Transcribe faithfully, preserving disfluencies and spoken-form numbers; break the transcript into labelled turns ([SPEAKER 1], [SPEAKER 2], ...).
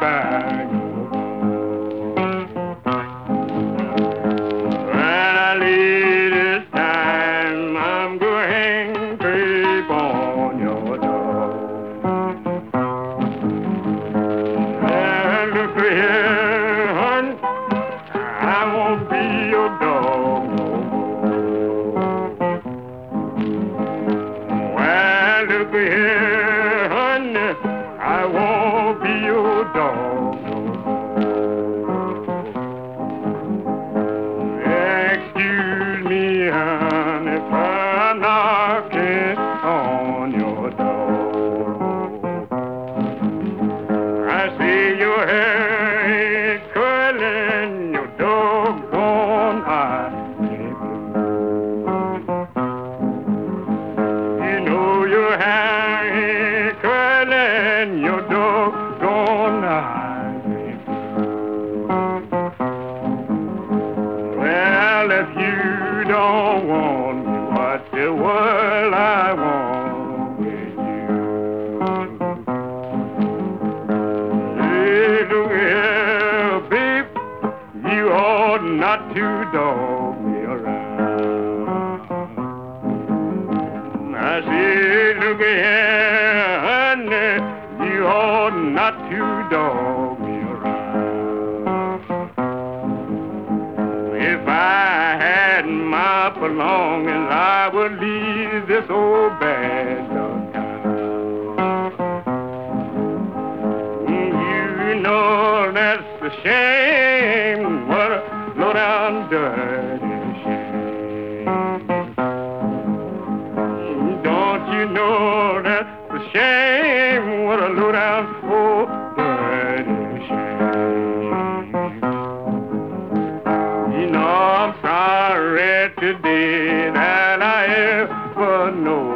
[SPEAKER 1] by your when I leave this time, I'm going to creep on your door. Well, look here, honey, I won't be your dog no more. Well, look here, honey, I won't be your dog no more. Excuse me, honey, for knocking on your door. I see your hair ain't curling, your doggone eyes ain't blue. You know your hair ain't curling, your doggone eyes ain't blue. Well, if you don't want me, what the world I want with you? Hey, look here, babe, you ought not to dog me around. I say, look here, honey, you ought not to dog me around. If I had my belongings, I would leave this old bad dog town. You know that's a shame, what a low down dirty shame. Don't you know that's a shame, what a low down old dirty shame. You know I'm sorry today that I ever know